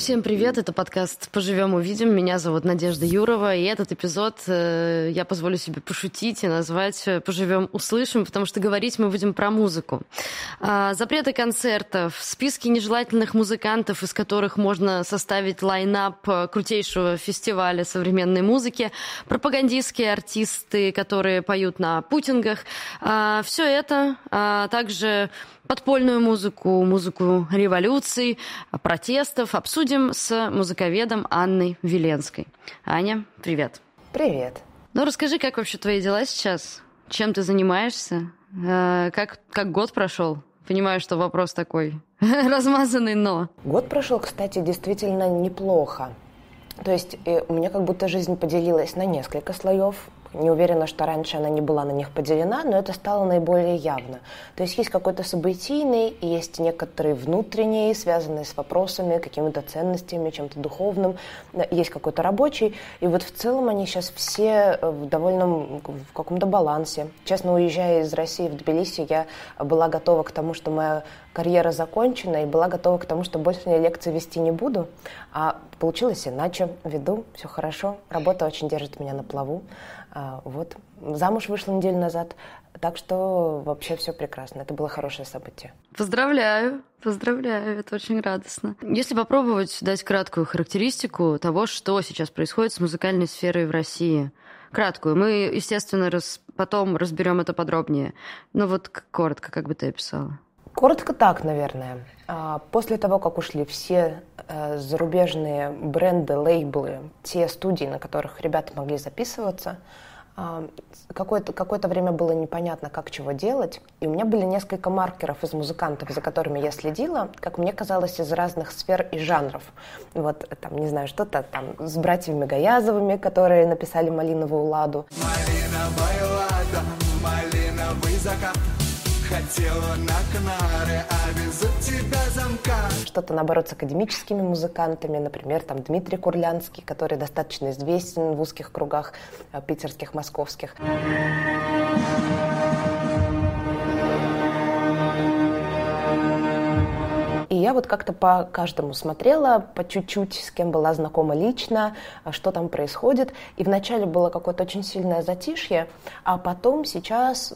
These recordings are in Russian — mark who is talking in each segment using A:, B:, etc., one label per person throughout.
A: Всем привет, это подкаст «Поживем, увидим». Меня зовут Надежда Юрова, и этот эпизод я позволю себе пошутить и назвать «Поживем, услышим», потому что говорить мы будем про музыку. Запреты концертов, списки нежелательных музыкантов, из которых можно составить лайнап крутейшего фестиваля современной музыки, пропагандистские артисты, которые поют на путингах. Все это, а также подпольную музыку, музыку революций, протестов обсудим с музыковедом Анной Веленской. Аня, привет.
B: Привет.
A: Ну, расскажи, как вообще твои дела сейчас? Чем ты занимаешься? Как год прошел? Понимаю, что вопрос такой размазанный, но...
B: Год прошел, кстати, действительно неплохо. То есть у меня как будто жизнь поделилась на несколько слоев. Не уверена, что раньше она не была на них поделена, но это стало наиболее явно. То есть какой-то событийный, есть некоторые внутренние, связанные с вопросами, какими-то ценностями, чем-то духовным, есть какой-то рабочий. И вот в целом они сейчас все в каком-то балансе. Честно, уезжая из России в Тбилиси, я была готова к тому, что моя карьера закончена, и была готова к тому, что больше я лекции вести не буду. А получилось иначе. Веду, все хорошо. Работа очень держит меня на плаву. Вот. Замуж вышла неделю назад, так что вообще все прекрасно. Это было хорошее событие.
A: Поздравляю, это очень радостно. Если попробовать дать краткую характеристику того, что сейчас происходит с музыкальной сферой в России. Краткую. Мы, естественно, потом разберем это подробнее. Но вот коротко, как бы ты описала?
B: Коротко так, наверное. После того, как ушли все зарубежные бренды, лейблы, те студии, на которых ребята могли записываться, какое-то время было непонятно, как чего делать. И у меня были несколько маркеров из музыкантов, за которыми я следила, как мне казалось, из разных сфер и жанров. Вот, там, не знаю, что-то там с братьями Гаязовыми, которые написали «Малиновую ладу». Малиновая лада, малиновый закат. Хотела на Канары, а везут тебя замка. Что-то, наоборот, с академическими музыкантами, например, там Дмитрий Курлянский, который достаточно известен в узких кругах питерских, московских. И я вот как-то по каждому смотрела, по чуть-чуть, с кем была знакома лично, что там происходит. И вначале было какое-то очень сильное затишье, а потом сейчас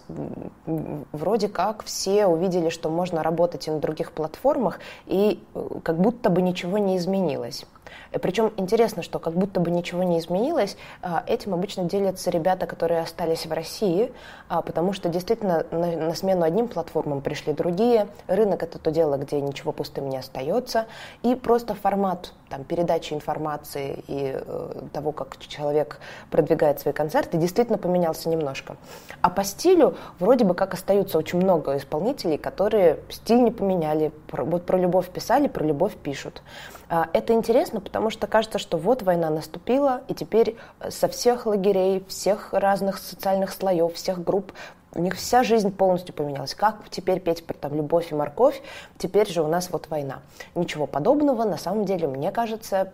B: вроде как все увидели, что можно работать и на других платформах, и как будто бы ничего не изменилось. Причем интересно, что как будто бы ничего не изменилось, этим обычно делятся ребята, которые остались в России, потому что действительно на смену одним платформам пришли другие. Рынок — это то дело, где ничего пустым не остается, и просто формат там, передачи информации и того, как человек продвигает свои концерты, действительно поменялся немножко. А по стилю вроде бы как остаются очень много исполнителей, которые стиль не поменяли, вот про любовь писали, про любовь пишут. Это интересно, потому что кажется, что вот война наступила, и теперь со всех лагерей, всех разных социальных слоев, всех групп, у них вся жизнь полностью поменялась. Как теперь петь про там, любовь и морковь? Теперь же у нас вот война. Ничего подобного. На самом деле, мне кажется,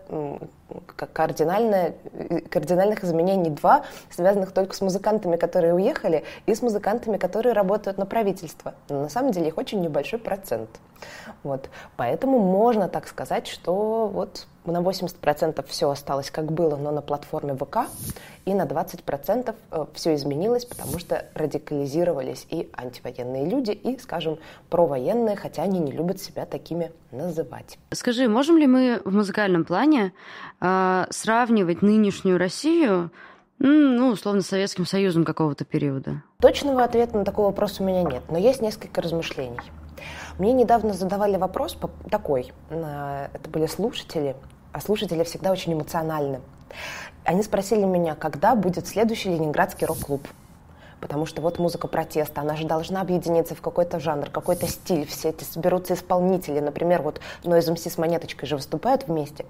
B: кардинальных изменений два, связанных только с музыкантами, которые уехали, и с музыкантами, которые работают на правительство. Но на самом деле их очень небольшой процент. Вот. Поэтому можно так сказать, что вот на 80% все осталось как было, но на платформе ВК, и на 20% все изменилось, потому что радикализировались и антивоенные люди, и, скажем, провоенные, хотя они не любят себя такими называть.
A: Скажи, можем ли мы в музыкальном плане сравнивать нынешнюю Россию, условно, с Советским Союзом какого-то периода?
B: Точного ответа на такой вопрос у меня нет, но есть несколько размышлений. Мне недавно задавали вопрос такой, это были слушатели, а слушатели всегда очень эмоциональны. Они спросили меня, когда будет следующий ленинградский рок-клуб. Потому что вот музыка протеста, она же должна объединиться в какой-то жанр, какой-то стиль. Все эти соберутся исполнители. Например, вот Noise MC с Монеточкой же выступают вместе.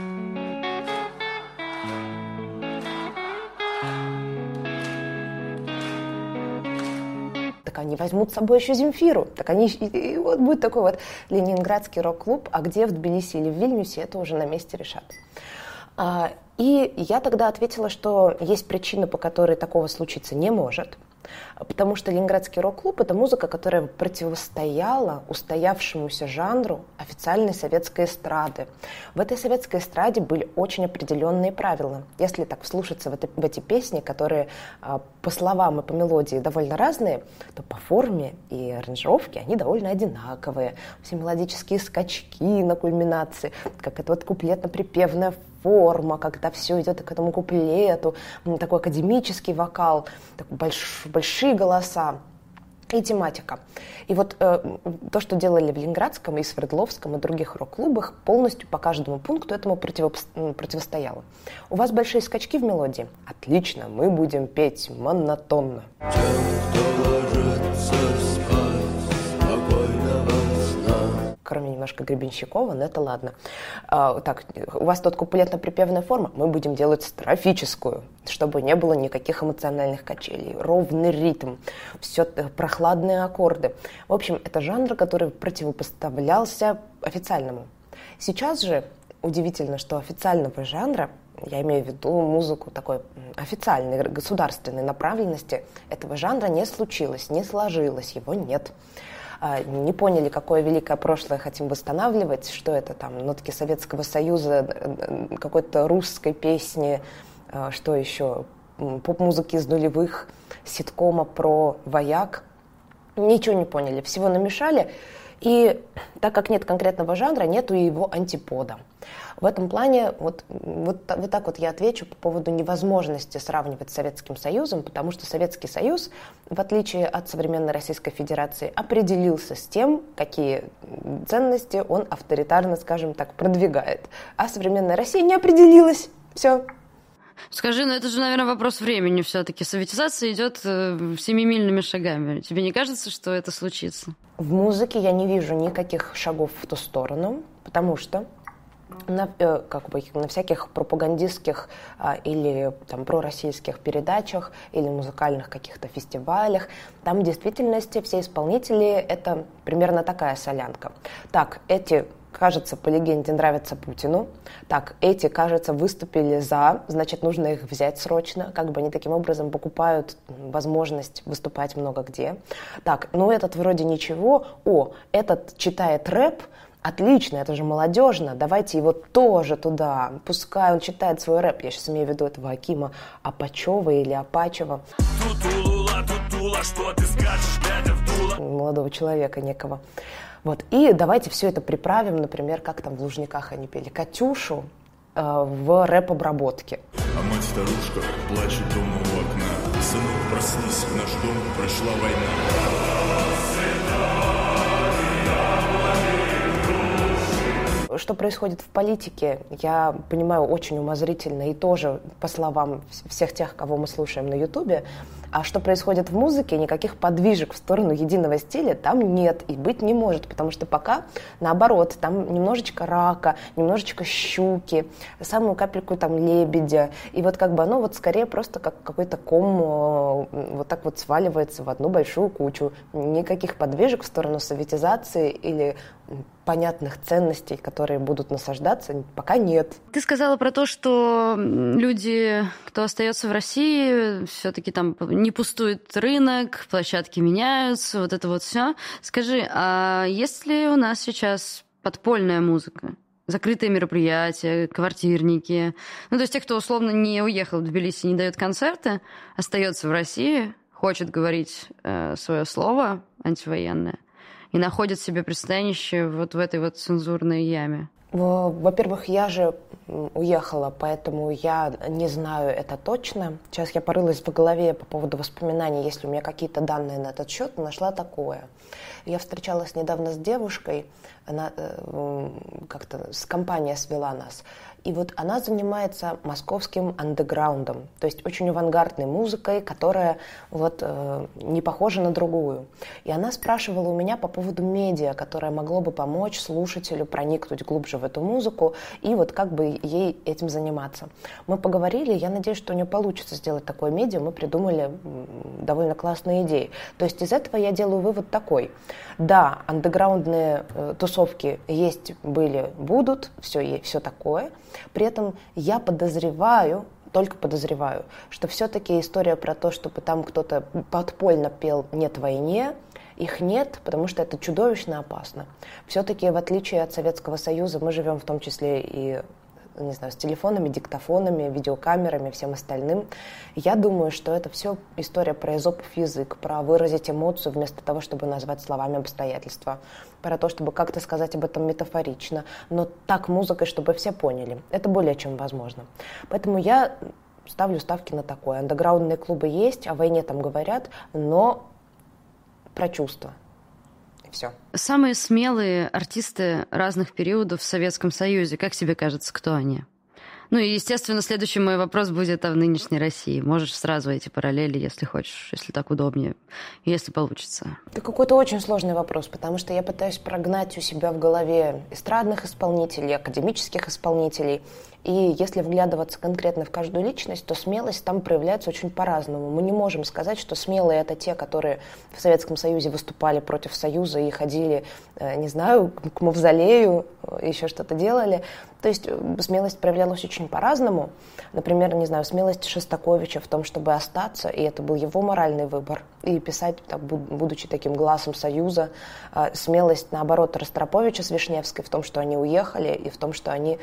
B: Так они возьмут с собой еще Земфиру. Так они и вот будет такой вот ленинградский рок-клуб, а где в Тбилиси или в Вильнюсе, это уже на месте решат. И я тогда ответила, что есть причины, по которой такого случиться не может. Потому что ленинградский рок-клуб — это музыка, которая противостояла устоявшемуся жанру официальной советской эстрады. В этой советской эстраде были очень определенные правила. Если так вслушаться в эти песни, которые по словам и по мелодии довольно разные, то по форме и аранжировке они довольно одинаковые. Все мелодические скачки на кульминации, как это вот куплетно-припевная форма, когда все идет к этому куплету, такой академический вокал, большие голоса и тематика. И вот то, что делали в Ленинградском и Свердловском и других рок-клубах, полностью по каждому пункту этому противостояло. У вас большие скачки в мелодии? Отлично, мы будем петь монотонно. Кроме немножко Гребенщикова, но это ладно. Так, у вас тут куплетно-припевная форма, мы будем делать строфическую, чтобы не было никаких эмоциональных качелей. Ровный ритм, все прохладные аккорды. В общем, это жанр, который противопоставлялся официальному. Сейчас же удивительно, что официального жанра, я имею в виду музыку такой официальной, государственной направленности, этого жанра не случилось, не сложилось, его нет. Не поняли, какое великое прошлое хотим восстанавливать, что это там нотки Советского Союза, какой-то русской песни, что еще, поп-музыки из нулевых, ситкома про вояк. Ничего не поняли, всего намешали. И так как нет конкретного жанра, нету и его антипода. В этом плане вот так вот я отвечу по поводу невозможности сравнивать с Советским Союзом, потому что Советский Союз, в отличие от современной Российской Федерации, определился с тем, какие ценности он авторитарно, скажем так, продвигает. А современная Россия не определилась. Все.
A: Скажи, ну это же, наверное, вопрос времени все-таки. Советизация идет семимильными шагами. Тебе не кажется, что это случится?
B: В музыке я не вижу никаких шагов в ту сторону, потому что на всяких пропагандистских или там, пророссийских передачах или музыкальных каких-то фестивалях, там в действительности все исполнители — это примерно такая солянка. Так, эти, кажется, по легенде нравятся Путину. Так, эти, кажется, выступили за, значит, нужно их взять срочно. Как бы они таким образом покупают возможность выступать много где. Так, ну этот вроде ничего. О, этот читает рэп. Отлично, это же молодежно, давайте его тоже туда, пускай он читает свой рэп. Я сейчас имею в виду этого Акима Апачева или Апачева. Что ты скажешь, глядя в дуло? Молодого человека некого. Вот. И давайте все это приправим, например, как там в Лужниках они пели, Катюшу в рэп-обработке.
C: А мать-старушка плачет дома у окна. Сынок, проснись, в наш дом прошла война.
B: Что происходит в политике, я понимаю очень умозрительно и тоже по словам всех тех, кого мы слушаем на Ютубе. А что происходит в музыке, никаких подвижек в сторону единого стиля там нет и быть не может, потому что пока наоборот, там немножечко рака, немножечко щуки, самую капельку там лебедя, и вот как бы оно вот скорее просто как какой-то ком вот так вот сваливается в одну большую кучу. Никаких подвижек в сторону советизации или понятных ценностей, которые будут насаждаться, пока нет.
A: Ты сказала про то, что люди, кто остается в России, все-таки там не пустует рынок, площадки меняются, вот это вот все. Скажи, а есть ли у нас сейчас подпольная музыка? Закрытые мероприятия, квартирники. Ну, то есть те, кто условно не уехал в Тбилиси, не дает концерты, остается в России, хочет говорить свое слово антивоенное и находит себе пристанище вот в этой вот цензурной яме.
B: Во-первых, я же уехала, поэтому я не знаю это точно. Сейчас я порылась в голове по поводу воспоминаний, если у меня какие-то данные на этот счет, нашла такое. Я встречалась недавно с девушкой, она как-то с компанией свела нас. И вот она занимается московским андеграундом, то есть очень авангардной музыкой, которая вот не похожа на другую. И она спрашивала у меня по поводу медиа, которое могло бы помочь слушателю проникнуть глубже в эту музыку и вот как бы ей этим заниматься. Мы поговорили, я надеюсь, что у нее получится сделать такое медиа, мы придумали довольно классные идеи. То есть из этого я делаю вывод такой. Да, андеграундные тусовки есть, были, будут, все такое. При этом я подозреваю, только подозреваю, что все-таки история про то, чтобы там кто-то подпольно пел «Нет войне», их нет, потому что это чудовищно опасно. Все-таки, в отличие от Советского Союза, мы живем в том числе и, не знаю, с телефонами, диктофонами, видеокамерами, всем остальным. Я думаю, что это все история про эзопов язык, про выразить эмоцию вместо того, чтобы назвать словами обстоятельства, про то, чтобы как-то сказать об этом метафорично, но так музыкой, чтобы все поняли. Это более чем возможно. Поэтому я ставлю ставки на такое. Андеграундные клубы есть, о войне там говорят, но про чувства. И все.
A: Самые смелые артисты разных периодов в Советском Союзе, как тебе кажется, кто они? Ну и, естественно, следующий мой вопрос будет о нынешней России. Можешь сразу эти параллели, если хочешь, если так удобнее, если получится.
B: Это какой-то очень сложный вопрос, потому что я пытаюсь прогнать у себя в голове эстрадных исполнителей, академических исполнителей. И если вглядываться конкретно в каждую личность, то смелость там проявляется очень по-разному. Мы не можем сказать, что смелые — это те, которые в Советском Союзе выступали против Союза и ходили, не знаю, к мавзолею, еще что-то делали. То есть смелость проявлялась очень по-разному. Например, не знаю, смелость Шостаковича в том, чтобы остаться, и это был его моральный выбор, и писать, будучи таким глазом Союза. Смелость, наоборот, Ростроповича с Вишневской в том, что они уехали, и в том, что они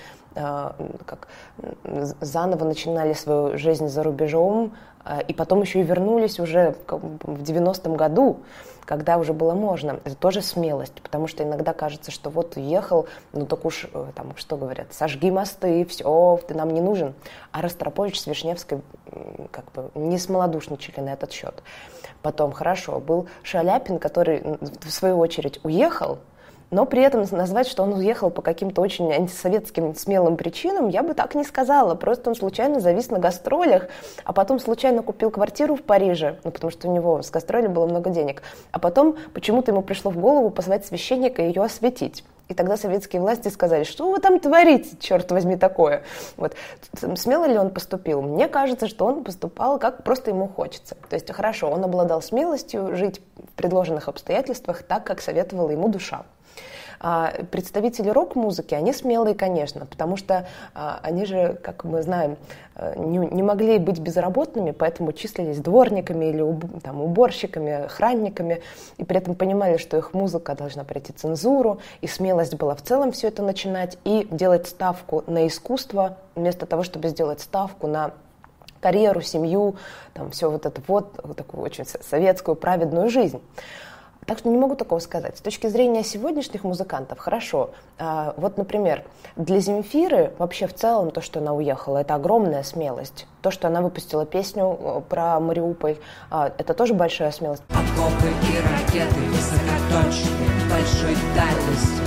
B: как заново начинали свою жизнь за рубежом, и потом еще и вернулись уже в 90-м году, когда уже было можно. Это тоже смелость, потому что иногда кажется, что вот уехал, ну так уж, там, что говорят, сожги мосты, все, ты нам не нужен. А Ростропович с Вишневской как бы не смолодушничали на этот счет. Потом, хорошо, был Шаляпин, который, в свою очередь, уехал, но при этом назвать, что он уехал по каким-то очень антисоветским смелым причинам, я бы так не сказала. Просто он случайно завис на гастролях, а потом случайно купил квартиру в Париже, ну, потому что у него с гастролей было много денег. А потом почему-то ему пришло в голову позвать священника и ее осветить. И тогда советские власти сказали, что вы там творите, черт возьми, такое. Вот. Смело ли он поступил? Мне кажется, что он поступал, как просто ему хочется. То есть, хорошо, он обладал смелостью жить в предложенных обстоятельствах так, как советовала ему душа. Представители рок-музыки, они смелые, конечно, потому что они же, как мы знаем, не могли быть безработными, поэтому числились дворниками или там, уборщиками, охранниками, и при этом понимали, что их музыка должна пройти цензуру, и смелость была в целом все это начинать и делать ставку на искусство, вместо того, чтобы сделать ставку на карьеру, семью, там, все вот это вот такую очень советскую праведную жизнь. Так что не могу такого сказать. С точки зрения сегодняшних музыкантов, хорошо. Вот, например, для Земфиры вообще в целом то, что она уехала, это огромная смелость. То, что она выпустила песню про Мариуполь, это тоже большая смелость.
D: Окопы и ракеты высокоточные, большой дальности.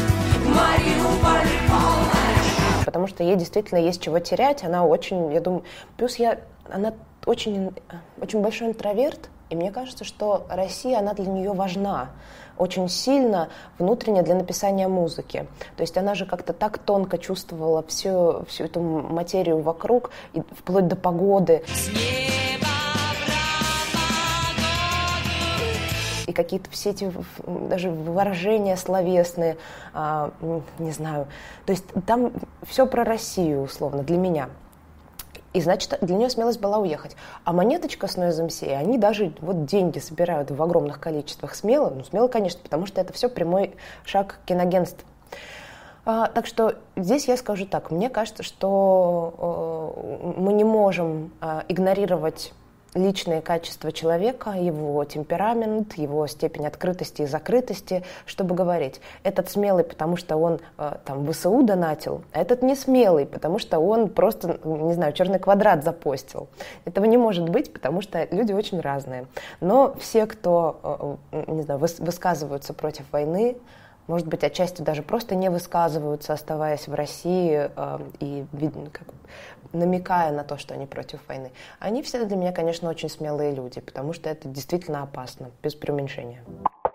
D: Мариуполь полночь.
B: Потому что ей действительно есть чего терять. Она очень, я думаю, плюс она очень, очень большой интроверт. И мне кажется, что Россия, она для нее важна очень сильно внутренне для написания музыки. То есть она же как-то так тонко чувствовала всю эту материю вокруг, и вплоть до погоды. И какие-то все эти даже выражения словесные, не знаю. То есть там все про Россию, условно, для меня. И, значит, для нее смелость была уехать. А Монеточка с Noise MC, они даже вот деньги собирают в огромных количествах. Смело? Ну, смело, конечно, потому что это все прямой шаг киноагентств. Так что здесь я скажу так. Мне кажется, что мы не можем игнорировать личные качества человека, его темперамент, его степень открытости и закрытости, чтобы говорить, этот смелый, потому что он там ВСУ донатил, а этот не смелый, потому что он просто, не знаю, черный квадрат запостил. Этого не может быть, потому что люди очень разные. Но все, кто, не знаю, высказываются против войны, может быть, отчасти даже просто не высказываются, оставаясь в России и намекая на то, что они против войны. Они все для меня, конечно, очень смелые люди, потому что это действительно опасно, без преуменьшения.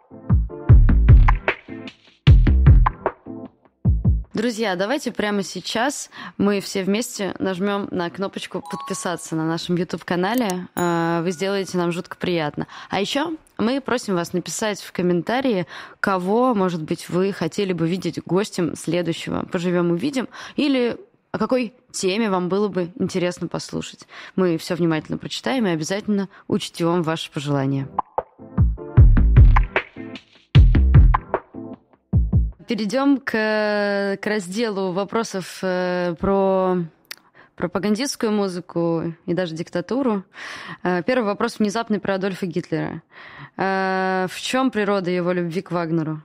A: Друзья, давайте прямо сейчас мы все вместе нажмем на кнопочку «Подписаться» на нашем YouTube-канале. Вы сделаете нам жутко приятно. А еще мы просим вас написать в комментарии, кого, может быть, вы хотели бы видеть гостем следующего «Поживем, увидим», или О какой теме вам было бы интересно послушать? Мы все внимательно прочитаем и обязательно учтем ваши пожелания. Перейдем к разделу вопросов про пропагандистскую музыку и даже диктатуру. Первый вопрос внезапный про Адольфа Гитлера. В чем природа его любви к Вагнеру?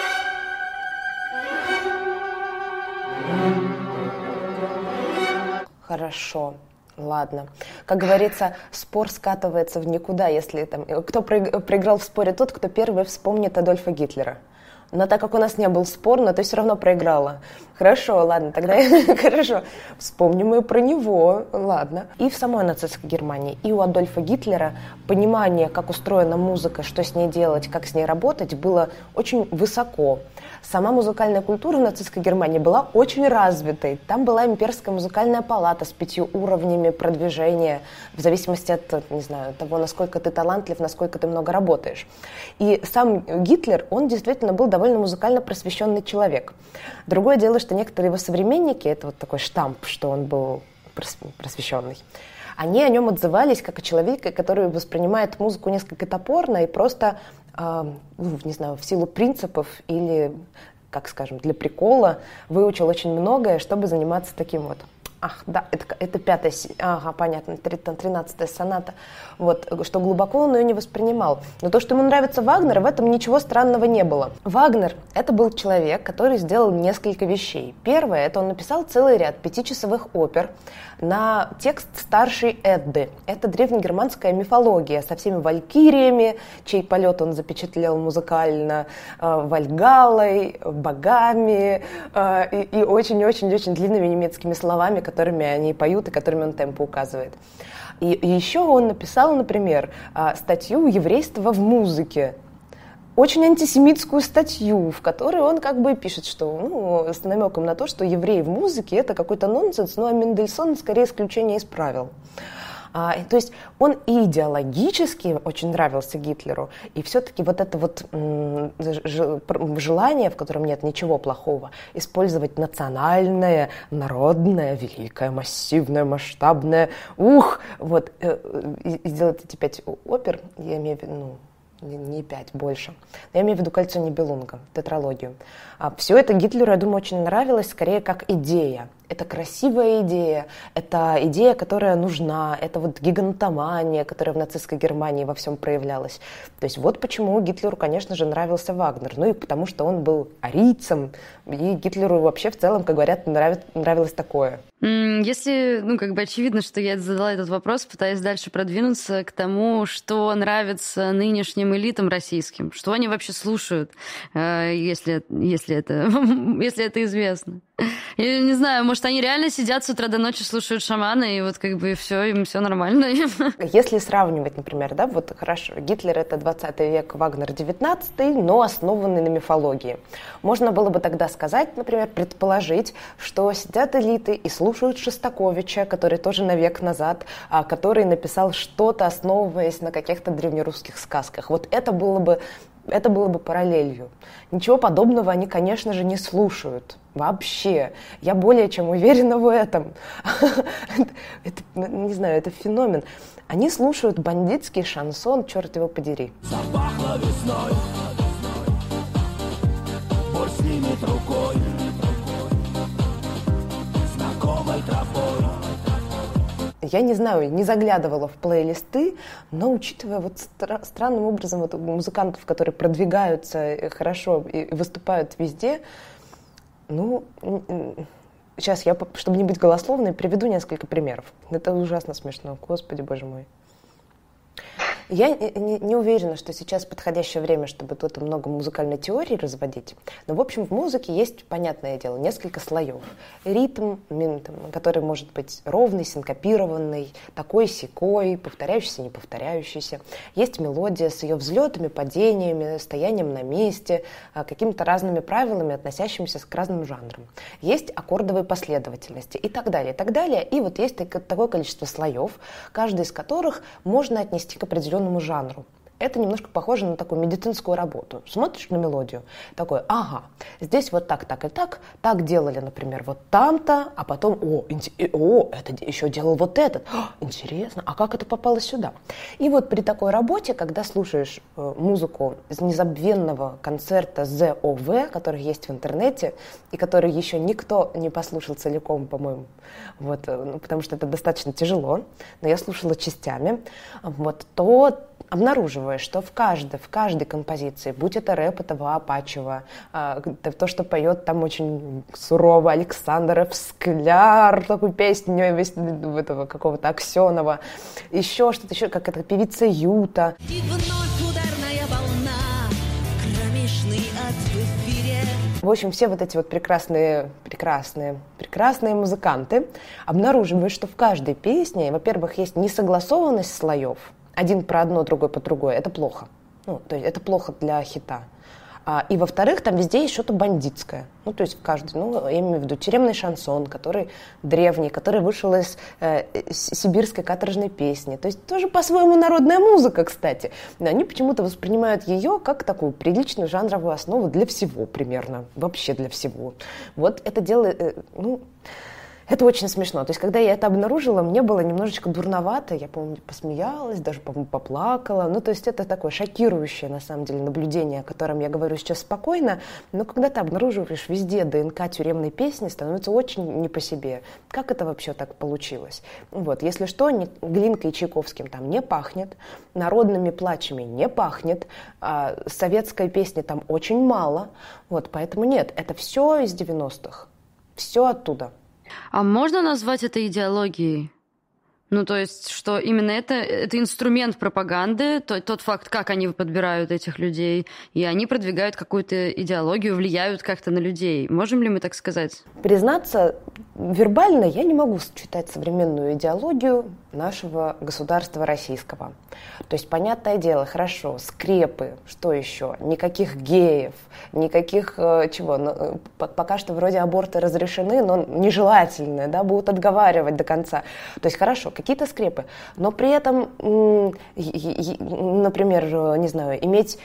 B: Хорошо. Ладно. Как говорится, спор скатывается в никуда, если там... Кто проиграл в споре? Тот, кто первый вспомнит Адольфа Гитлера. Но так как у нас не был спор, но ты все равно проиграла. Хорошо, ладно, тогда хорошо. Вспомним и про него, ладно. И в самой нацистской Германии, и у Адольфа Гитлера понимание, как устроена музыка, что с ней делать, как с ней работать, было очень высоко. Сама музыкальная культура в нацистской Германии была очень развитой. Там была имперская музыкальная палата с 5 уровнями продвижения, в зависимости от, не знаю, того, насколько ты талантлив, насколько ты много работаешь. И сам Гитлер, он действительно был довольно музыкально просвещенный человек. Другое дело, что некоторые его современники, это вот такой штамп, что он был просвещенный, они о нем отзывались как о человеке, который воспринимает музыку несколько топорно и просто, не знаю, в силу принципов или, как скажем, для прикола выучил очень многое, чтобы заниматься таким вот. Ах, да, это 5-я, ага, понятно, 13-я соната, вот, что глубоко он ее не воспринимал. Но то, что ему нравится Вагнер, в этом ничего странного не было. Вагнер – это был человек, который сделал несколько вещей. Первое – это он написал целый ряд 5-часовых опер на текст старшей Эдды. Это древнегерманская мифология со всеми валькириями, чей полет он запечатлел музыкально, Вальгаллой, богами и очень-очень-очень длинными немецкими словами, которыми они поют и которыми он темпо указывает. И еще он написал, например, статью «Еврейство в музыке». Очень антисемитскую статью, в которой он как бы пишет, что, с намеком на то, что евреи в музыке – это какой-то нонсенс, а Мендельсон скорее исключение из правил. То есть он и идеологически очень нравился Гитлеру, и все-таки вот это вот желание, в котором нет ничего плохого, использовать национальное, народное, великое, массивное, масштабное, вот, и сделать эти 5 опер, я имею в виду, не 5, больше. Я имею в виду «Кольцо Нибелунга», тетралогию. Все это Гитлеру, я думаю, очень нравилось, скорее как идея. Это красивая идея, это идея, которая нужна, это вот гигантомания, которая в нацистской Германии во всем проявлялась. То есть вот почему Гитлеру, конечно же, нравился Вагнер. Ну и потому что он был арийцем, и Гитлеру вообще в целом, как говорят, нравилось такое.
A: Если, очевидно, что я задала этот вопрос, пытаясь дальше продвинуться к тому, что нравится нынешним элитам российским, что они вообще слушают, если это известно. Я не знаю, может, они реально сидят с утра до ночи, слушают шамана, и вот все, им все нормально.
B: Если сравнивать, например, да, вот хорошо, Гитлер — это 20 век, Вагнер — 19, но основанный на мифологии. Можно было бы тогда сказать, например, предположить, что сидят элиты и слушают Шостаковича, который тоже на век назад, который написал что-то, основываясь на каких-то древнерусских сказках. Вот это было бы параллелью. Ничего подобного они, конечно же, не слушают. Вообще. Я более чем уверена в этом. Это, не знаю, это феномен. Они слушают бандитский шансон, черт его подери.
E: Запахло весной, боль снимет рукой, знакомой тропой.
B: Я не знаю, не заглядывала в плейлисты, но учитывая вот странным образом вот музыкантов, которые продвигаются хорошо и выступают везде, сейчас я, чтобы не быть голословной, приведу несколько примеров. Это ужасно смешно, господи, боже мой. Я не уверена, что сейчас подходящее время, чтобы тут много музыкальной теории разводить. Но, в общем, в музыке есть, понятное дело, несколько слоев. Ритм, который может быть ровный, синкопированный, такой-сякой, повторяющийся, не повторяющийся. Есть мелодия с ее взлетами, падениями, стоянием на месте, какими-то разными правилами, относящимися к разным жанрам. Есть аккордовые последовательности и так далее, и так далее. И вот есть такое количество слоев, каждый из которых можно отнести к определенному жанру. это немножко похоже на такую медицинскую работу. Смотришь на мелодию, такой, ага, здесь вот так и так делали, например, вот там-то, а потом, это еще делал вот этот. Интересно, а как это попало сюда? И вот при такой работе, когда слушаешь музыку из незабвенного концерта ЗОВ, который есть в интернете, и который еще никто не послушал целиком, по-моему, вот, потому что это достаточно тяжело, но я слушала частями, вот, то обнаруживаешь, что в каждой композиции, будь это рэп этого Апачева, то, что поет там очень сурово Александров Скляр, такую песню этого какого-то Аксенова, еще что-то, еще как это певица Юта.
F: И вновь ударная волна, кромешный ад в эфире.
B: В общем, все вот эти вот прекрасные музыканты обнаруживают, что в каждой песне, во-первых, есть несогласованность слоев, один про одно, другой по другое, это плохо. То есть это плохо для хита. И, во-вторых, там везде есть что-то бандитское. То есть в каждой, я имею в виду тюремный шансон, который древний, который вышел из сибирской каторжной песни. То есть тоже по-своему народная музыка, кстати. Но они почему-то воспринимают ее как такую приличную жанровую основу для всего примерно. Вообще для всего. Вот это делает... Это очень смешно. То есть, когда я это обнаружила, мне было немножечко дурновато. Я, помню, посмеялась, даже, по-моему, поплакала. То есть, это такое шокирующее, на самом деле, наблюдение, о котором я говорю сейчас спокойно. Но когда ты обнаруживаешь везде ДНК тюремной песни, становится очень не по себе. Как это вообще так получилось? Если что, Глинкой и Чайковским там не пахнет, народными плачами не пахнет, советской песни там очень мало. Поэтому нет, это все из 90-х. Все оттуда.
A: А можно назвать это идеологией? То есть, что именно это инструмент пропаганды, тот факт, как они подбирают этих людей, и они продвигают какую-то идеологию, влияют как-то на людей. Можем ли мы так сказать?
B: Признаться, вербально я не могу считать современную идеологию нашего государства российского. То есть, понятное дело, хорошо, скрепы, что еще? Никаких геев, никаких чего. Пока что вроде аборты разрешены, но нежелательные, будут отговаривать до конца. То есть, хорошо, какие-то скрепы, но при этом, например, не знаю, иметь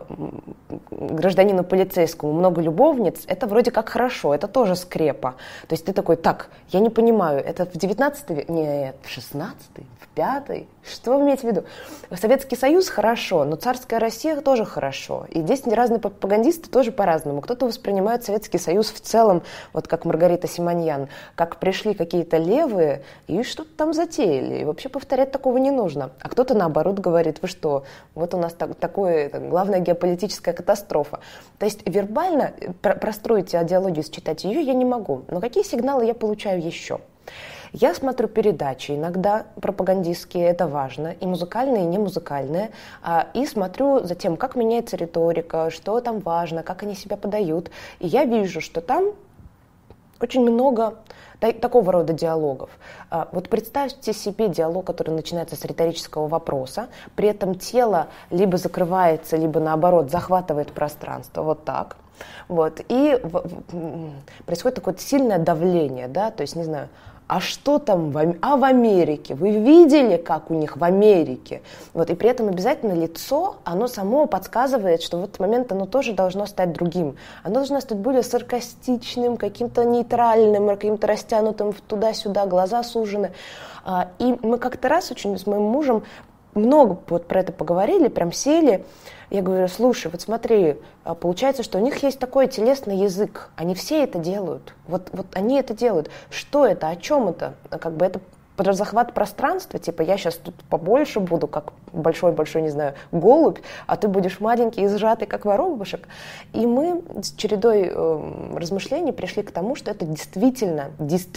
B: гражданину полицейскому много любовниц, это вроде как хорошо, это тоже скрепа. То есть ты такой, так, я не понимаю, это в 19 веке? Нет, в 16-й, в 5-й? Что вы имеете в виду? Советский Союз хорошо, но царская Россия тоже хорошо. И здесь разные пропагандисты тоже по-разному. Кто-то воспринимает Советский Союз в целом, вот как Маргарита Симоньян, как пришли какие-то левые и что-то там затеяли. И вообще повторять такого не нужно. А кто-то наоборот говорит, вы что, вот у нас такое, главная геополитическая катастрофа. То есть вербально простроить идеологию, считать ее я не могу. Но какие сигналы я получаю еще? Я смотрю передачи, иногда пропагандистские, это важно, и музыкальные, и не музыкальные, и смотрю за тем, как меняется риторика, что там важно, как они себя подают. И я вижу, что там очень много такого рода диалогов. Вот представьте себе диалог, который начинается с риторического вопроса, при этом тело либо закрывается, либо наоборот захватывает пространство, вот так. И происходит такое сильное давление, то есть, не знаю, а что там в Америке? Вы видели, как у них в Америке? И при этом обязательно лицо, оно само подсказывает, что в этот момент оно тоже должно стать другим. Оно должно стать более саркастичным, каким-то нейтральным, каким-то растянутым туда-сюда, глаза сужены. И мы как-то раз очень с моим мужем много про это поговорили, прям сели. Я говорю, слушай, вот смотри, получается, что у них есть такой телесный язык, они все это делают, вот они это делают. Что это, о чем это? Это про захват пространства, типа я сейчас тут побольше буду, как большой-большой, не знаю, голубь, а ты будешь маленький и сжатый, как воробушек. И мы с чередой размышлений пришли к тому, что это действительно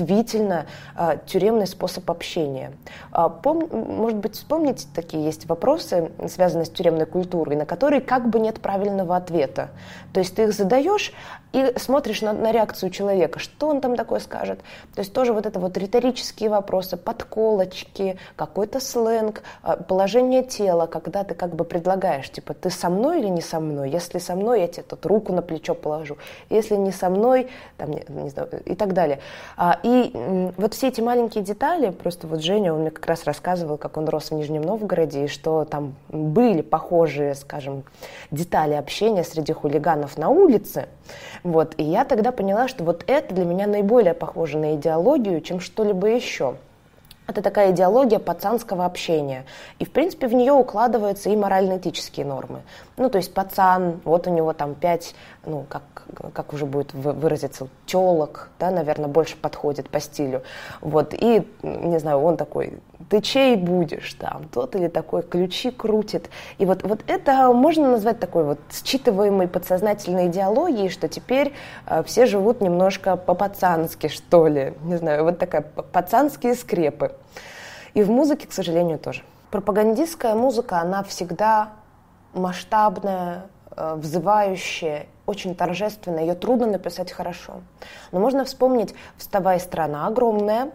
B: тюремный способ общения. Может быть, вспомните, такие есть вопросы, связанные с тюремной культурой, на которые как бы нет правильного ответа. То есть ты их задаешь и смотришь на реакцию человека, что он там такое скажет. То есть тоже вот это вот риторические вопросы, подколочки, какой-то сленг, положение тела, когда ты как бы предлагаешь, типа, ты со мной или не со мной? Если со мной, я тебе тут руку на плечо положу. Если не со мной, там, не знаю, и так далее. И вот все эти маленькие детали, просто вот Женя, он мне как раз рассказывал, как он рос в Нижнем Новгороде, и что там были похожие, скажем, детали общения среди хулиганов на улице. Вот. И я тогда поняла, что вот это для меня наиболее похоже на идеологию, чем что-либо еще. Это такая идеология пацанского общения. И, в принципе, в нее укладываются и морально-этические нормы. Ну, то есть пацан, вот у него там 5, ну, как уже будет выразиться, телок, да, наверное, больше подходит по стилю. Вот, и, не знаю, он такой, ты чей будешь там, тот или такой, ключи крутит. И вот это можно назвать такой вот считываемой подсознательной идеологией, что теперь все живут немножко по-пацански, что ли. Не знаю, вот такая пацанские скрепы. И в музыке, к сожалению, тоже. Пропагандистская музыка, она всегда масштабная, взывающая, очень торжественная. Ее трудно написать хорошо. Но можно вспомнить «Вставай, страна огромная».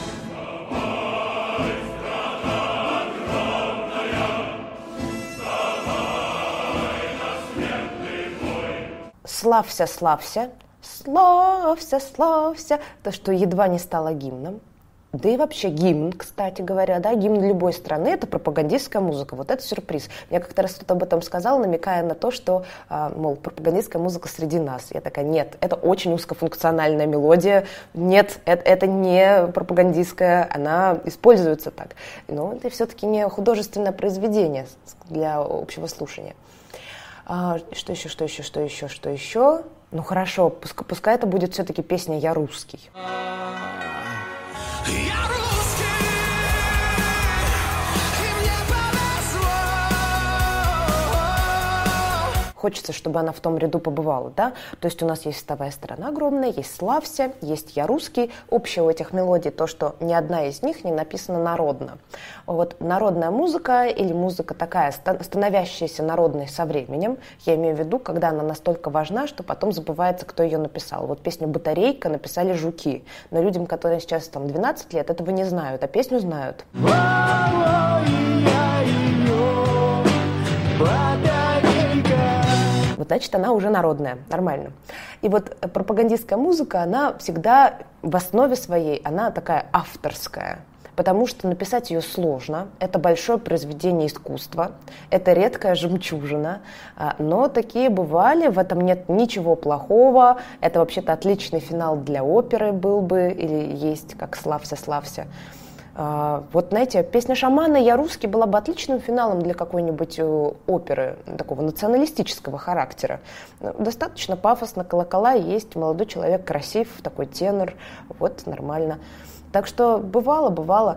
B: «Славься, славься», «Славься, славься», то, что едва не стало гимном. Да и вообще гимн, кстати говоря, да, гимн любой страны – это пропагандистская музыка. Вот это сюрприз. Я как-то раз кто-то об этом сказал, намекая на то, что, мол, пропагандистская музыка среди нас. Я такая, нет, это очень узкофункциональная мелодия. Нет, это не пропагандистская, она используется так. Но это все-таки не художественное произведение для общего слушания. Что еще? Ну хорошо, пускай это будет все-таки песня «Я русский».
E: Я русский, и мне повезло.
B: Хочется, чтобы она в том ряду побывала, да? То есть у нас есть «Вставая, страна огромная», есть «Славься», есть «Я русский». Общее у этих мелодий то, что ни одна из них не написана народно. Вот народная музыка или музыка такая, становящаяся народной со временем, я имею в виду, когда она настолько важна, что потом забывается, кто ее написал. Вот песню «Батарейка» написали жуки, но людям, которые сейчас там 12 лет, этого не знают, а песню знают. Вот, значит, она уже народная, нормально. И вот пропагандистская музыка, она всегда в основе своей, она такая авторская. Потому что написать ее сложно, это большое произведение искусства, это редкая жемчужина, но такие бывали, в этом нет ничего плохого, это вообще-то отличный финал для оперы был бы, или есть как «Славься, славься». Вот, знаете, песня «Шамана» «Я русский» была бы отличным финалом для какой-нибудь оперы такого националистического характера. Достаточно пафосно, колокола есть, молодой человек красив, такой тенор, вот, нормально. Так что бывало.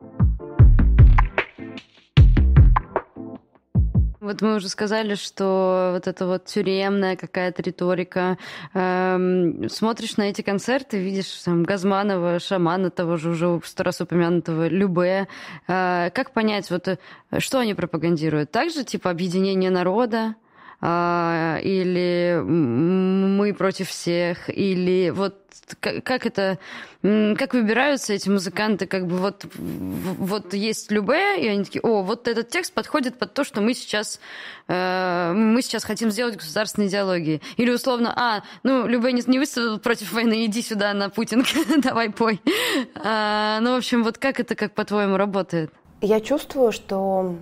A: Вот мы уже сказали, что вот эта вот тюремная какая-то риторика. Смотришь на эти концерты, видишь там Газманова, Шамана, того же уже 100 раз упомянутого, Любэ. Как понять, вот, что они пропагандируют? Также типа объединение народа? Или мы против всех, или вот как это, как выбираются эти музыканты, как бы вот есть Любэ, и они такие, о, вот этот текст подходит под то, что мы сейчас хотим сделать государственной идеологией. Или условно, Любэ не высказал против войны, иди сюда на Путин, давай пой. Ну, в общем, вот как это, как по-твоему, работает?
B: Я чувствую, что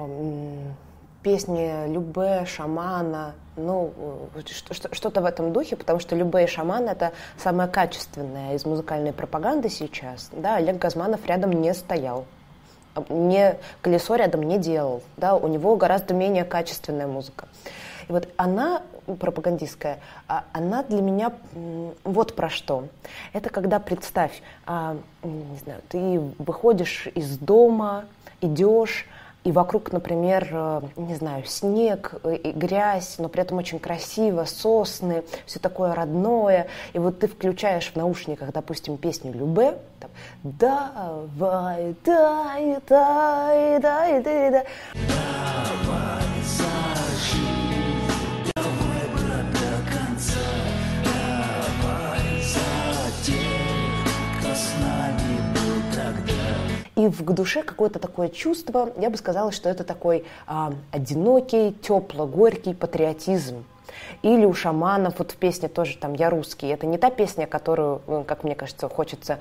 B: песни Любэ, Шамана, что-то в этом духе, потому что Любэ и Шаман — это самое качественное из музыкальной пропаганды сейчас. Да, Олег Газманов рядом не стоял, колесо рядом не делал, да, у него гораздо менее качественная музыка. И вот она, пропагандистская, она для меня вот про что. Это когда, представь, не знаю, ты выходишь из дома, идешь, и вокруг, например, не знаю, снег и грязь, но при этом очень красиво, сосны, все такое родное. И вот ты включаешь в наушниках, допустим, песню Любэ, там, давай, дай, дай, дай, дай, дай.
E: Давай, зажги, давай, брат, до конца. Давай за тех, кто с нами был тогда.
B: в душе какое-то такое чувство, я бы сказала, что это такой одинокий, тепло-горький патриотизм. Или у Шаманов, вот в песне тоже там «Я русский». Это не та песня, которую, как мне кажется, хочется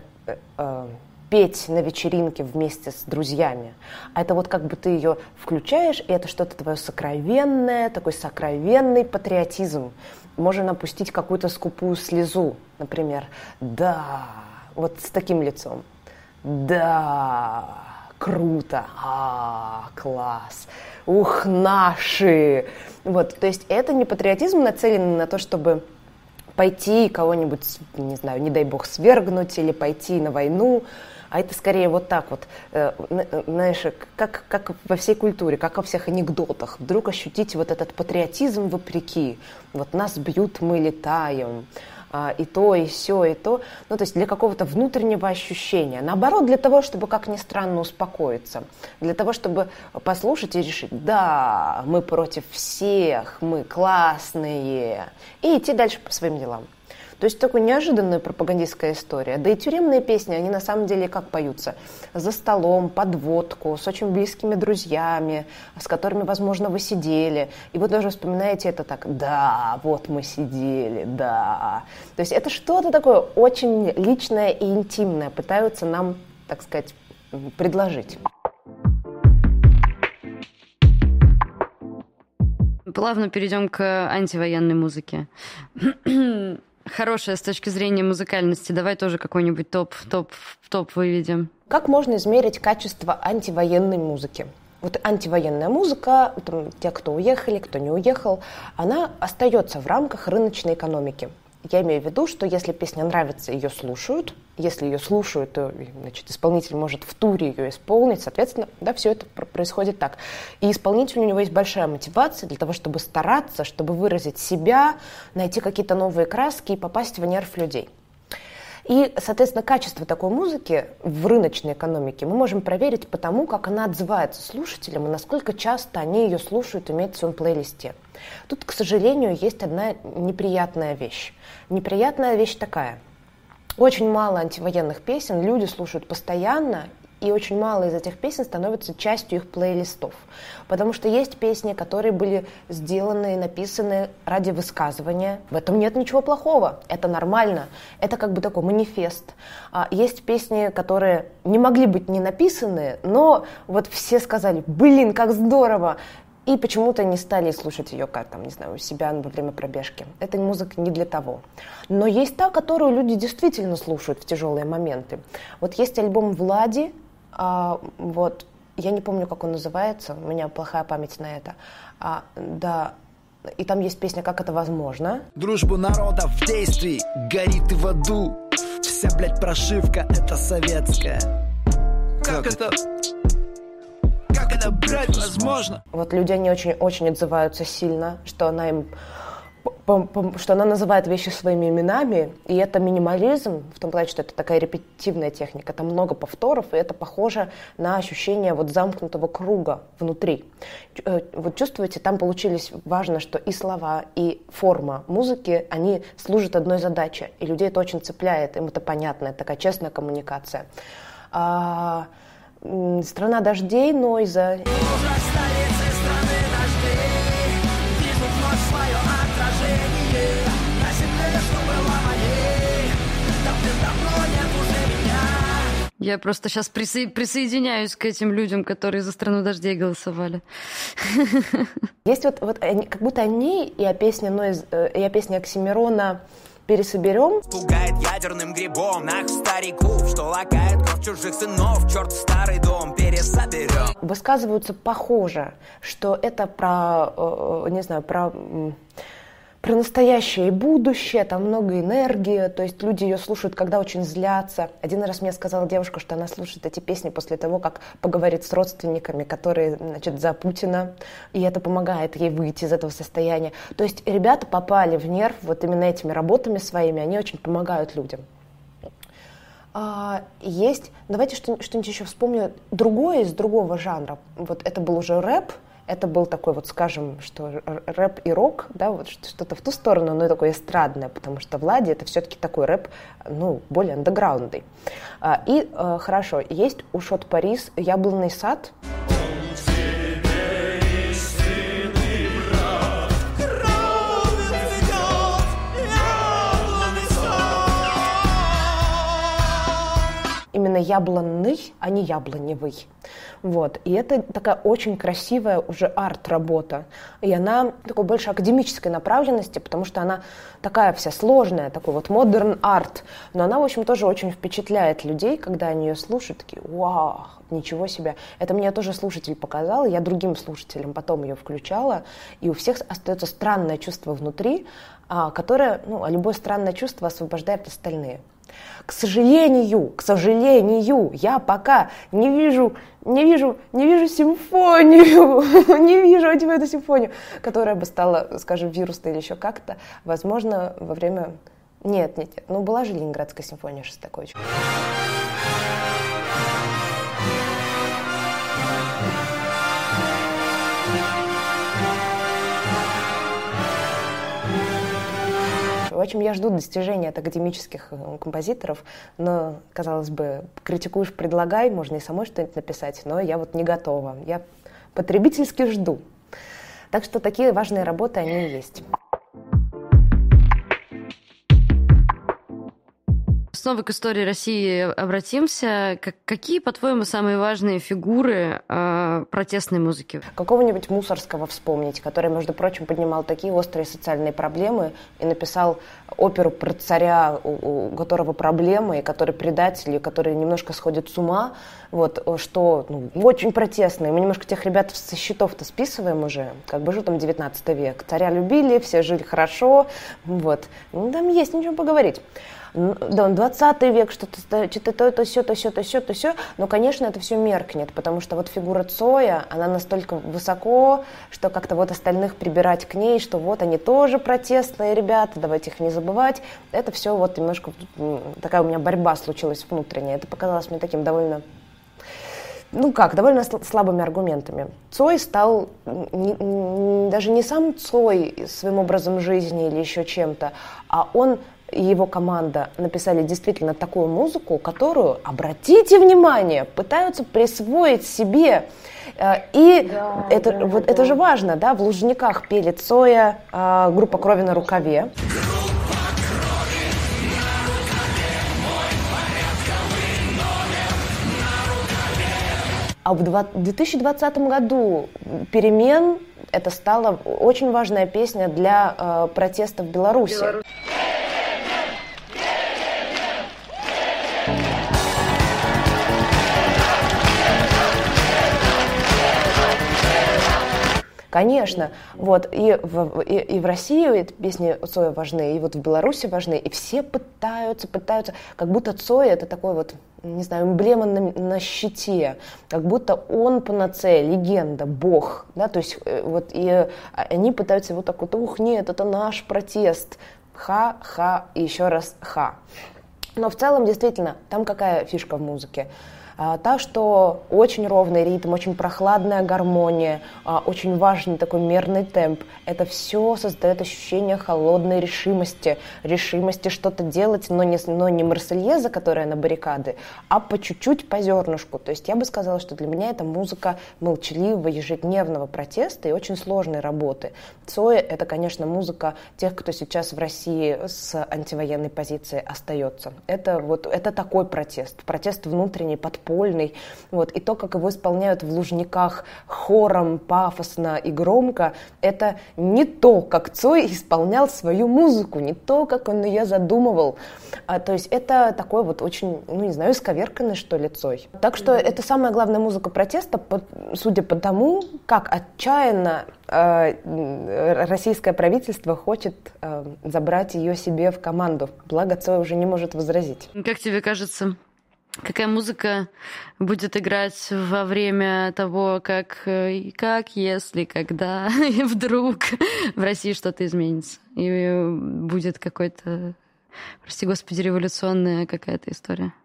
B: петь на вечеринке вместе с друзьями. А это вот как бы ты ее включаешь, и это что-то твое сокровенное, такой сокровенный патриотизм. Можно напустить какую-то скупую слезу, например. Да, вот с таким лицом. Да, круто, класс, ух, наши. Вот, то есть это не патриотизм, нацеленный на то, чтобы пойти кого-нибудь, не знаю, не дай бог, свергнуть или пойти на войну, а это скорее вот так вот, знаешь, как во всей культуре, как во всех анекдотах. Вдруг ощутить вот этот патриотизм вопреки. Вот нас бьют, мы летаем. И то, и сё, и то. Ну, то есть для какого-то внутреннего ощущения. Наоборот, для того, чтобы, как ни странно, успокоиться. Для того, чтобы послушать и решить, да, мы против всех, мы классные. И идти дальше по своим делам. То есть такая неожиданная пропагандистская история. Да и тюремные песни, они на самом деле как поются? За столом, под водку, с очень близкими друзьями, с которыми, возможно, вы сидели. И вы тоже вспоминаете это так, да, вот мы сидели, да. То есть это что-то такое очень личное и интимное пытаются нам, так сказать, предложить.
A: Плавно перейдем к антивоенной музыке. Хорошая с точки зрения музыкальности. Давай тоже какой-нибудь топ выведем.
B: Как можно измерить качество антивоенной музыки? Вот антивоенная музыка, там, те, кто уехали, кто не уехал, она остается в рамках рыночной экономики. Я имею в виду, что если песня нравится, ее слушают. Если ее слушают, то, значит, исполнитель может в туре ее исполнить. Соответственно, да, все это происходит так. И исполнителю у него есть большая мотивация для того, чтобы стараться, чтобы выразить себя, найти какие-то новые краски и попасть в нерв людей. И, соответственно, качество такой музыки в рыночной экономике мы можем проверить по тому, как она отзывается слушателям и насколько часто они ее слушают, имеют в своем плейлисте. Тут, к сожалению, есть одна неприятная вещь. Неприятная вещь такая. Очень мало антивоенных песен люди слушают постоянно, и очень мало из этих песен становятся частью их плейлистов. Потому что есть песни, которые были сделаны и написаны ради высказывания. В этом нет ничего плохого, это нормально. Это как бы такой манифест. Есть песни, которые не могли быть не написаны, но вот все сказали, блин, как здорово! И почему-то не стали слушать ее, как там, не знаю, у себя во время пробежки. Эта музыка не для того. Но есть та, которую люди действительно слушают в тяжелые моменты. Вот есть альбом Влади, вот, я не помню, как он называется, у меня плохая память на это. Да, и там есть песня «Как это возможно».
E: Дружбу народов в действии, горит и в аду. Вся, блядь, прошивка, это советская. Как это... это, блядь, возможно.
B: Вот люди, они очень отзываются сильно, что она им, что она называет вещи своими именами, и это минимализм, в том плане, что это такая репетитивная техника, там много повторов, и это похоже на ощущение вот замкнутого круга внутри. Вот чувствуете, там получились, важно, что и слова, и форма музыки, они служат одной задаче, и людей это очень цепляет, им это понятно, это такая честная коммуникация. «Страна дождей», Нойза.
A: Я просто сейчас присоединяюсь к этим людям, которые за «Страну дождей» голосовали.
B: Есть вот как будто они и о песне Оксимирона «Пересоберем».
G: Пугает ядерным грибом нах стариков, что лакает кровь чужих сынов, черт старый дом пересоберем.
B: Высказываются похоже, что это про, не знаю, про настоящее и будущее, там много энергии, то есть люди ее слушают, когда очень злятся. Один раз мне сказала девушка, что она слушает эти песни после того, как поговорит с родственниками, которые, значит, за Путина, и это помогает ей выйти из этого состояния. То есть ребята попали в нерв вот именно этими работами своими, они очень помогают людям. Есть, давайте что-нибудь еще вспомню, другое из другого жанра. Вот это был уже рэп, Это был такой вот, скажем, что рэп и рок, да, вот что-то в ту сторону, но такое эстрадное, потому что Влади это все-таки такой рэп, ну, более андеграундный. И хорошо, есть у Шот Парис «Яблонный сад». Именно яблонный, а не яблоневый. Вот. И это такая очень красивая уже арт-работа. И она такой больше академической направленности, потому что она такая вся сложная, такой вот модерн арт. Но она, в общем, тоже очень впечатляет людей, когда они ее слушают, такие: вау, ничего себе. Это мне тоже слушатель показал, я другим слушателям потом ее включала. И у всех остается странное чувство внутри, которое, ну, любое странное чувство освобождает остальные. К сожалению, я пока не вижу симфонию, не вижу эту симфонию, которая бы стала, скажем, вирусной или еще как-то. Возможно, во время... Нет. Ну, была же Ленинградская симфония Шостаковича. В общем, я жду достижения от академических композиторов, но, казалось бы, критикуешь, предлагай, можно и самой что-нибудь написать, но я вот не готова. Я потребительски жду. Так что такие важные работы, они и есть.
A: Снова к истории России обратимся. Какие, по-твоему, самые важные фигуры протестной музыки?
B: Какого-нибудь Мусорского вспомнить, который, между прочим, поднимал такие острые социальные проблемы и написал оперу про царя, у которого проблемы, и который предатель, и который немножко сходит с ума, вот, что очень протестные. Мы немножко тех ребят со счетов-то списываем уже, как бы же там 19 век. Царя любили, все жили хорошо, вот. Там есть ничего поговорить. Да, 20 век, что-то то сё, но, конечно, это все меркнет, потому что вот фигура Цоя, она настолько высоко, что как-то вот остальных прибирать к ней, что вот они тоже протестные ребята, давайте их не забывать. Это все вот немножко, такая у меня борьба случилась внутренняя. Это показалось мне таким довольно... довольно слабыми аргументами. Цой стал даже не сам Цой своим образом жизни или еще чем-то, а он и его команда написали действительно такую музыку, которую, обратите внимание, пытаются присвоить себе. Это же важно, да, в Лужниках пели Цоя, группа «Крови на рукаве». А в 2020 году «Перемен» это стала очень важная песня для протеста в Беларуси. Конечно, вот, и в России эти песни Цоя важны, и вот в Беларуси важны, и все пытаются, как будто Цой это такой вот, не знаю, эмблема на щите, как будто он панацея, легенда, бог, да, то есть вот, и они пытаются вот так вот, нет, это наш протест, ха-ха, и еще раз ха. Но в целом, действительно, там какая фишка в музыке? Та, что очень ровный ритм, очень прохладная гармония, очень важный такой мерный темп. Это все создает ощущение холодной решимости что-то делать, но не Марсельеза, которая на баррикады, а по чуть-чуть, по зернышку. То есть я бы сказала, что для меня это музыка молчаливого, ежедневного протеста и очень сложной работы. Цой — это, конечно, музыка тех, кто сейчас в России с антивоенной позицией остается. Это такой протест внутренний, подпольный. Вот. И то, как его исполняют в Лужниках хором, пафосно и громко, это не то, как Цой исполнял свою музыку, не то, как он ее задумывал. То есть это такой вот очень, не знаю, исковерканный, что ли, Цой. Так что это самая главная музыка протеста, судя по тому, как отчаянно российское правительство хочет забрать ее себе в команду. Благо, Цой уже не может возразить.
A: Как тебе кажется, какая музыка будет играть во время того, как если, когда и вдруг в России что-то изменится? И будет какой-то, прости господи, революционная какая-то история?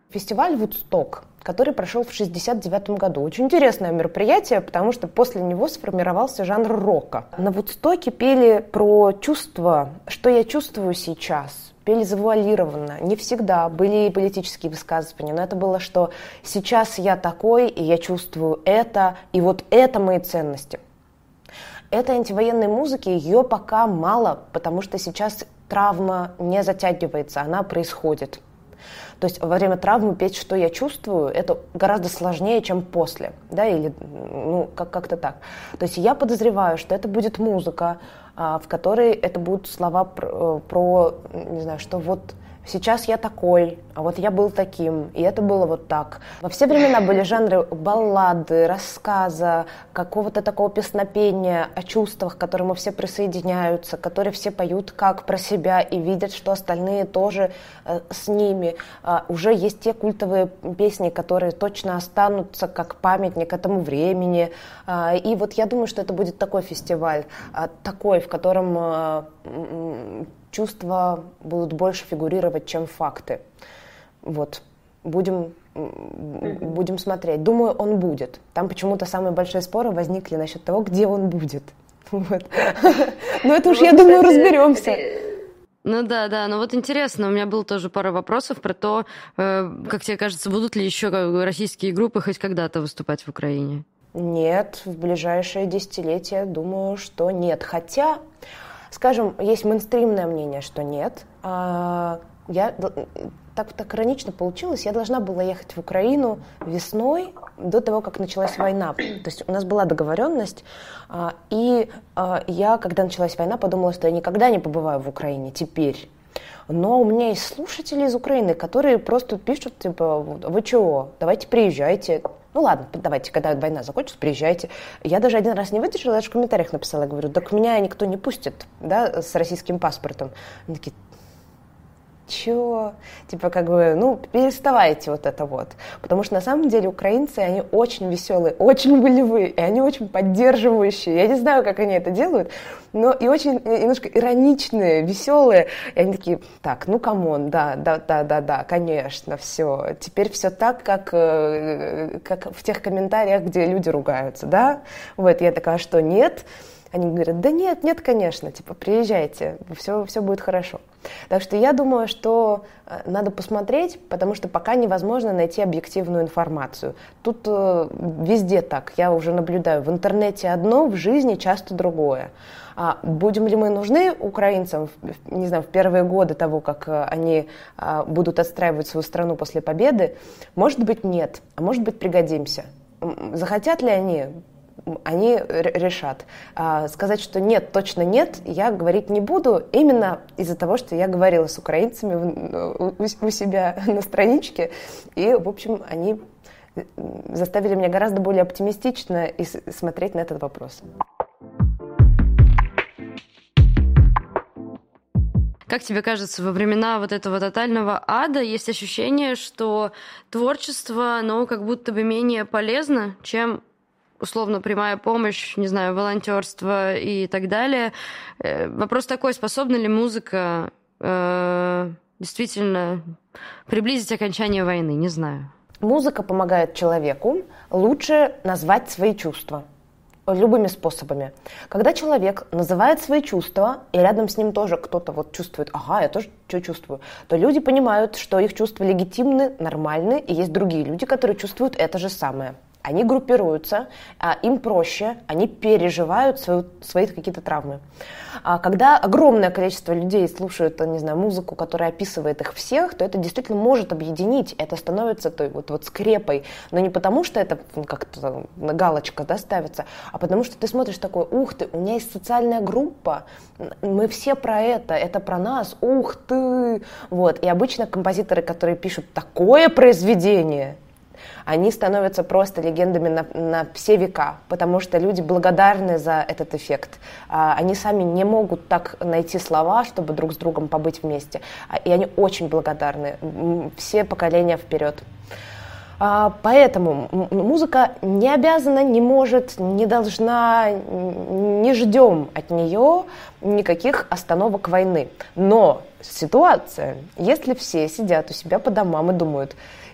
B: Фестиваль «Вудсток», который прошел в 1969 году. Очень интересное мероприятие, потому что после него сформировался жанр рока. На «Вудстоке» пели про чувства, что я чувствую сейчас. Пели завуалированно. Не всегда были и политические высказывания, но это было, что сейчас я такой, и я чувствую это, и вот это мои ценности. Этой антивоенной музыки ее пока мало, потому что сейчас травма не затягивается, она происходит. То есть во время травмы петь «что я чувствую» это гораздо сложнее, чем после, да, или как-то так. То есть я подозреваю, что это будет музыка, в которой это будут слова про не знаю, что вот сейчас я такой, а вот я был таким, и это было вот так. Во все времена были жанры баллады, рассказа, какого-то такого песнопения о чувствах, к которому все присоединяются, которые все поют как про себя и видят, что остальные тоже с ними. Уже есть те культовые песни, которые точно останутся как памятник этому времени. И вот я думаю, что это будет такой фестиваль, такой, в котором чувства будут больше фигурировать, чем факты. Вот. Будем смотреть. Думаю, он будет. Там почему-то самые большие споры возникли насчет того, где он будет. Вот. Но это уж, я думаю, разберемся.
A: Ну да, но вот интересно, у меня было тоже пара вопросов про то, как тебе кажется, будут ли еще российские группы хоть когда-то выступать в Украине?
B: Нет, в ближайшие десятилетия, думаю, что нет. Хотя, скажем, есть мейнстримное мнение, что нет. Так иронично получилось, я должна была ехать в Украину весной, до того, как началась война. То есть у нас была договоренность, и я, когда началась война, подумала, что я никогда не побываю в Украине теперь. Но у меня есть слушатели из Украины, которые просто пишут, типа, вы чего, давайте приезжайте. Ну ладно, давайте, когда война закончится, приезжайте. Я даже один раз не выдержала, даже в комментариях написала, я говорю, так меня никто не пустит, да, с российским паспортом. Они такие, чё? Типа, переставайте вот это вот. Потому что на самом деле украинцы, они очень веселые, очень волевые, и они очень поддерживающие. Я не знаю, как они это делают, но и очень немножко ироничные, веселые. И они такие, так, камон, да, конечно, все. Теперь все так, как в тех комментариях, где люди ругаются, да? Вот, я такая, что нет? Они говорят, да нет, конечно, типа, приезжайте, все будет хорошо. Так что я думаю, что надо посмотреть, потому что пока невозможно найти объективную информацию. Тут везде так, я уже наблюдаю, в интернете одно, в жизни часто другое. Будем ли мы нужны украинцам, не знаю, в первые годы того, как они будут отстраивать свою страну после победы? Может быть, нет, а может быть, пригодимся. Захотят ли они решат. Сказать, что нет, точно нет, я говорить не буду, именно из-за того, что я говорила с украинцами у себя на страничке, и, в общем, они заставили меня гораздо более оптимистично и смотреть на этот вопрос.
A: Как тебе кажется, во времена вот этого тотального ада есть ощущение, что творчество, оно как будто бы менее полезно, чем условно прямая помощь, не знаю, волонтерство и так далее. Вопрос такой, способна ли музыка действительно приблизить окончание войны, не знаю.
B: Музыка помогает человеку лучше назвать свои чувства любыми способами. Когда человек называет свои чувства, и рядом с ним тоже кто-то вот чувствует, ага, я тоже что чувствую, то люди понимают, что их чувства легитимны, нормальны, и есть другие люди, которые чувствуют это же самое. Они группируются, им проще, они переживают свои какие-то травмы. Когда огромное количество людей слушают, не знаю, музыку, которая описывает их всех, то это действительно может объединить, это становится той вот скрепой. Но не потому, что это как-то галочка, да, ставится, а потому что ты смотришь такой, ух ты, у меня есть социальная группа, мы все про это про нас, ух ты. Вот. И обычно композиторы, которые пишут такое произведение, они становятся просто легендами на все века, потому что люди благодарны за этот эффект. Они сами не могут так найти слова, чтобы друг с другом побыть вместе. И они очень благодарны. Все поколения вперед. Поэтому музыка не обязана, не может, не должна, не ждем от нее никаких остановок войны. Но ситуация, если все сидят у себя по домам и думают,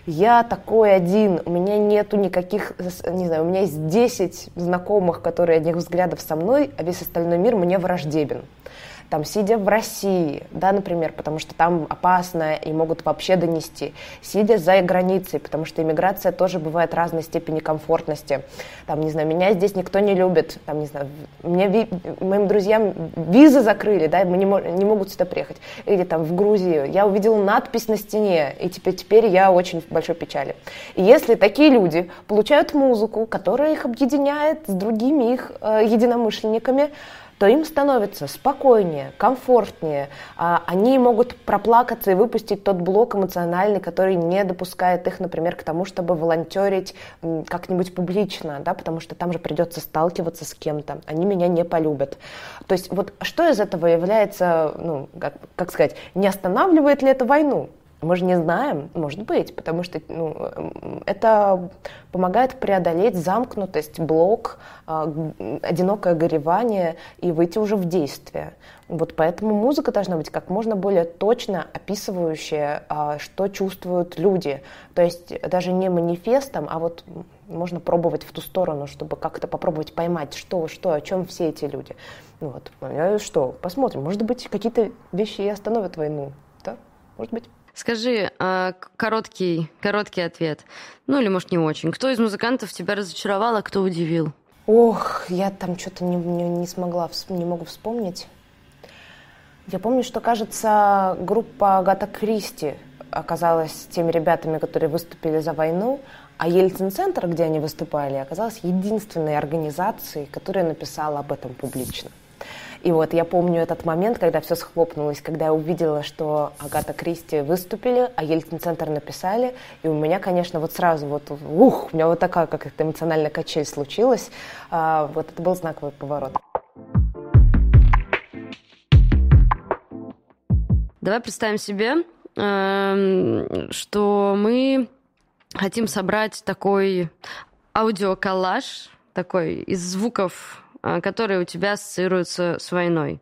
B: я такой один, у меня нету никаких, не знаю, у меня есть 10 знакомых, которые одних взглядов со мной, а весь остальной мир мне враждебен. Там, сидя в России, да, например, потому что там опасно и могут вообще донести, сидя за границей, потому что иммиграция тоже бывает разной степени комфортности. Там, не знаю, меня здесь никто не любит, там, не знаю, моим друзьям визы закрыли, да, мы не могут сюда приехать. Или там в Грузию я увидела надпись на стене, и теперь я очень в большой печали. И если такие люди получают музыку, которая их объединяет с другими их единомышленниками, то им становится спокойнее, комфортнее. Они могут проплакаться и выпустить тот блок эмоциональный, который не допускает их, например, к тому, чтобы волонтерить как-нибудь публично, да, потому что там же придется сталкиваться с кем-то. Они меня не полюбят. То есть вот что из этого является, ну, как сказать, не останавливает ли это войну? Мы же не знаем, может быть, потому что это помогает преодолеть замкнутость, блок, одинокое горевание и выйти уже в действие. Вот поэтому музыка должна быть как можно более точно описывающая, что чувствуют люди. То есть даже не манифестом, а вот можно пробовать в ту сторону, чтобы как-то попробовать поймать, что, о чем все эти люди. Вот. Что, посмотрим, может быть, какие-то вещи и остановят войну, да? Может быть.
A: Скажи, короткий ответ, ну или, может, не очень. Кто из музыкантов тебя разочаровал, а кто удивил?
B: Ох, я там что-то не могу вспомнить. Я помню, что, кажется, группа Агата Кристи оказалась теми ребятами, которые выступили за войну, а Ельцин-центр, где они выступали, оказалась единственной организацией, которая написала об этом публично. И вот я помню этот момент, когда все схлопнулось, когда я увидела, что Агата Кристи выступили, а Ельцин-центр написали. И у меня, конечно, вот сразу у меня вот такая как-то эмоциональная качель случилась. Вот это был знаковый поворот.
A: Давай представим себе, что мы хотим собрать такой аудиоколлаж, такой из звуков, которые у тебя ассоциируются с войной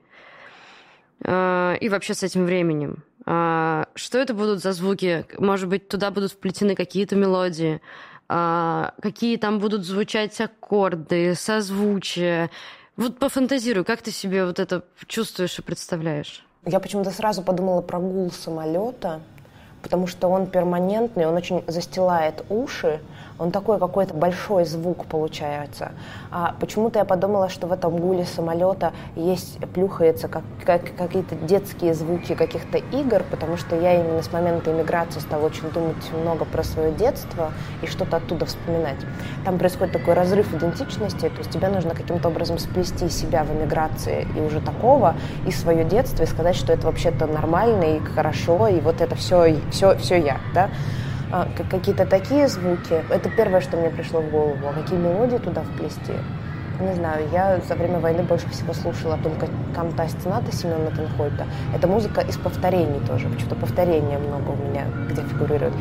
A: и вообще с этим временем. Что это будут за звуки? Может быть, туда будут вплетены какие-то мелодии, какие там будут звучать аккорды, созвучия. Вот пофантазируй, как ты себе вот это чувствуешь и представляешь?
B: Я почему-то сразу подумала про гул самолета, потому что он перманентный, он очень застилает уши, он такой какой-то большой звук получается. А почему-то я подумала, что в этом гуле самолета плюхается какие-то детские звуки каких-то игр, потому что я именно с момента эмиграции стала очень думать много про свое детство и что-то оттуда вспоминать. Там происходит такой разрыв идентичности, то есть тебе нужно каким-то образом сплести себя в эмиграции и уже такого, и свое детство, и сказать, что это вообще-то нормально и хорошо, и вот это все я, да? Какие-то такие звуки. Это первое, что мне пришло в голову. А какие мелодии туда вплести? Не знаю, я за время войны больше всего слушала только «Канта Стената» Семена Тенхольта. Это музыка из повторений тоже. Почему-то повторения много у меня, где фигурирует.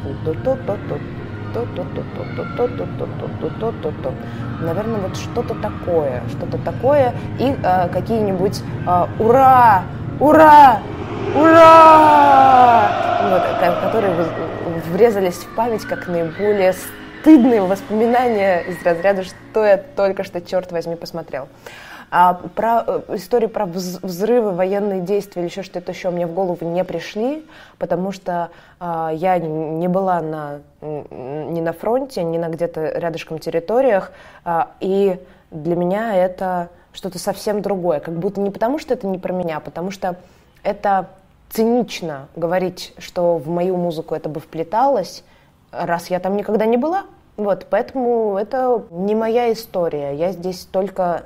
B: Наверное, вот что-то такое. И какие-нибудь «Ура! Ура! Ура!» Вот, которые врезались в память как наиболее стыдные воспоминания из разряда, что я только что, черт возьми, посмотрел. Истории про взрывы, военные действия или что-то еще мне в голову не пришли, потому что я не была ни на фронте, ни на где-то рядышком территориях, и для меня это что-то совсем другое. Как будто не потому, что это не про меня, а потому что это цинично говорить, что в мою музыку это бы вплеталось, раз я там никогда не была. Вот, поэтому это не моя история. Я здесь только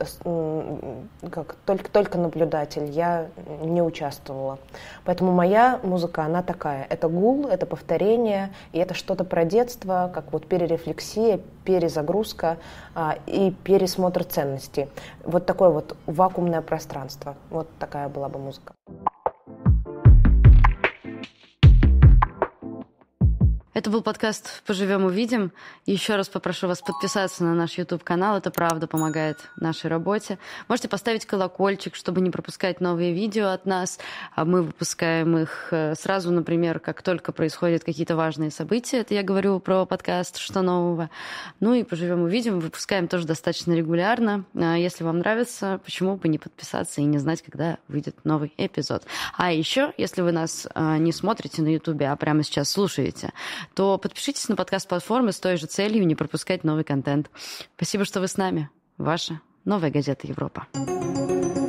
B: наблюдатель, я не участвовала. Поэтому моя музыка, она такая. Это гул, это повторение, и это что-то про детство, как вот перерефлексия, перезагрузка и пересмотр ценностей. Вот такое вот вакуумное пространство. Вот такая была бы музыка.
A: Это был подкаст «Поживем, увидим». Еще раз попрошу вас подписаться на наш YouTube-канал. Это правда помогает нашей работе. Можете поставить колокольчик, чтобы не пропускать новые видео от нас. Мы выпускаем их сразу, например, как только происходят какие-то важные события. Это я говорю про подкаст «Что нового?». Ну и «Поживем, увидим». Выпускаем тоже достаточно регулярно. Если вам нравится, почему бы не подписаться и не знать, когда выйдет новый эпизод. А еще, если вы нас не смотрите на YouTube, а прямо сейчас слушаете, то подпишитесь на подкаст-платформы с той же целью не пропускать новый контент. Спасибо, что вы с нами. Ваша Новая газета Европа.